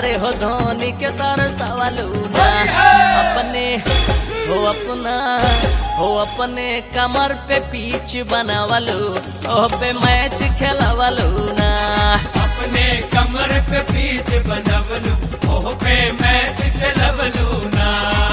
अरे हो धोनी के तरसवलू ना अपने हो अपने कमर पे पीछ बनावलू ओह पे मैच खेलवलू ना अपने कमर पे पीठ बनवलू ओह पे मैच खेलवलू ना।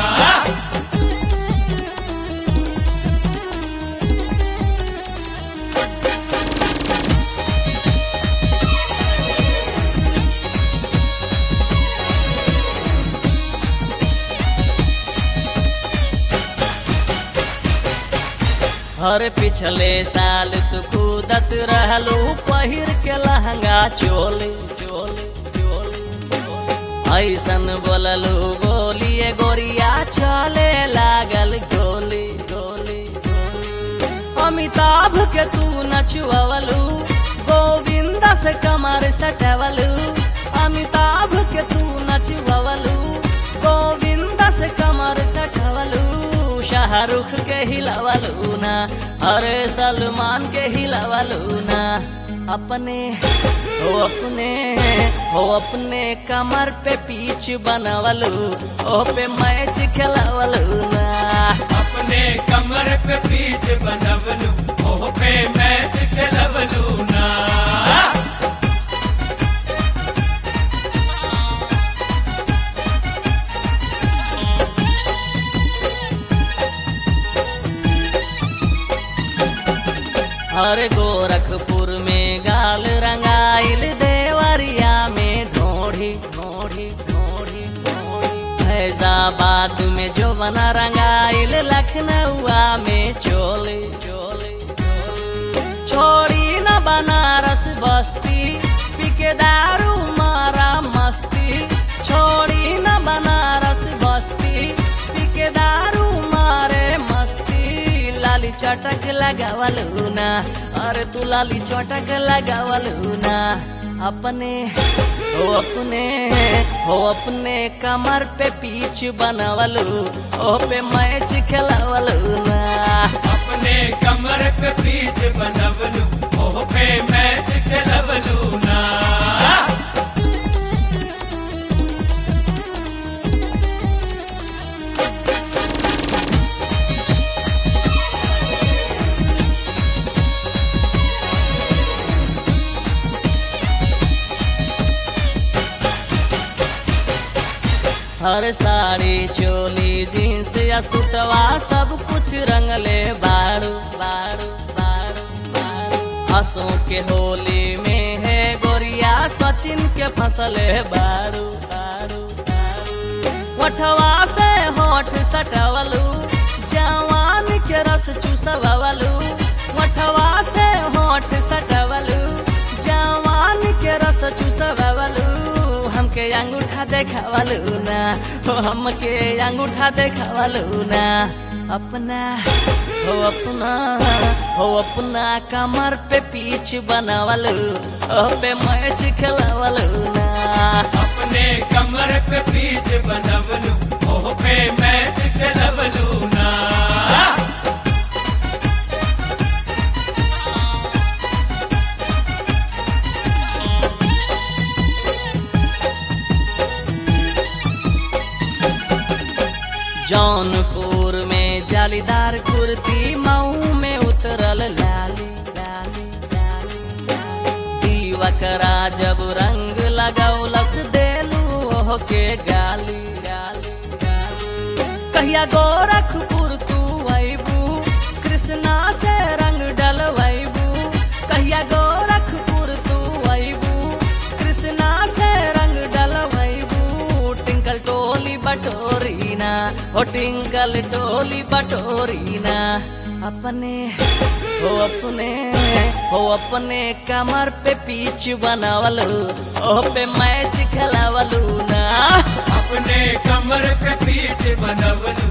हर पिछले साल तू कूदत रहलू पहिर के लहंगा चोली चोली चोली ऐसन बोललू बोलिए गोरिया चले लागल गोली गोली अमिताभ के तू नचवलू गोविंदा से कमर सटवलू अमिताभ के तू नचवलू गोविंदा से कमर सटवलू शाहरुख के हिलवलू ना अरे सलमान के हिलवलू ना अपने हो अपने कमर पे पीछ बनवलू ओ पे मैच खेलवलू ना अपने कमर पे पीठ बनवलू ओह पे मैच खेलवलू ना। हर गोरखपुर में गाल रंगाइल देवरिया में ढोढ़ी ढोढ़ी ढोढ़ी फैजाबाद में जो बना रंगाइल लखनऊआ में चोली चोली छोड़ी न बनारस बस्ती पिके दारू मारा मस्ती छोड़ी न बनारस बस्ती पिके दारू मारे मस्ती लाली चटक लगावलू ना अरे तू लाली चटक लगावलू ना अपने हो अपने कमर पे पीछ बनवलू ओ पे मैच खेलवलू ना अपने कमर पे पीठ बनवलू ओह पे मैच खेलवलू ना। हर साड़ी चोली जींस या सुटवा सब कुछ रंगले बारू बारू बारू बारू हंसों के होली में है गोरिया सचिन के फसले बारू बारू वठवा से होठ सटवलू जवान के रस चूसवलू वठवा से होठ सटवलू जवान के रस चूसवलू हमके अंगूठा देखावलू ना हो हमके अंगूठा देखावलू ना अपना हो अपना कमर पे पीछ बनवलू ओ पे मैच खेलवलू ना अपने कमर पे पीठ बनवलू ओह पे मैच खेलवलू ना। जौनपुर में जालीदार कुर्ती मऊ में उतरल लाली लाली दीवकरा जब रंग लगौलस देलू ओह के गाली गाली कहिया गोरखपुर तू अबू कृष्णा से रंग डलवैबू कहिया गोरखपुर तू अबू कृष्णा से रंग डलवैबू टिंकल टोली बटोरी ना हो टिंकल टोली बटोरी ना अपने हो अपने कमर पे पीछ बनवलू ओ पे मैच खेलवलू ना अपने कमर पे पीठ बनवलू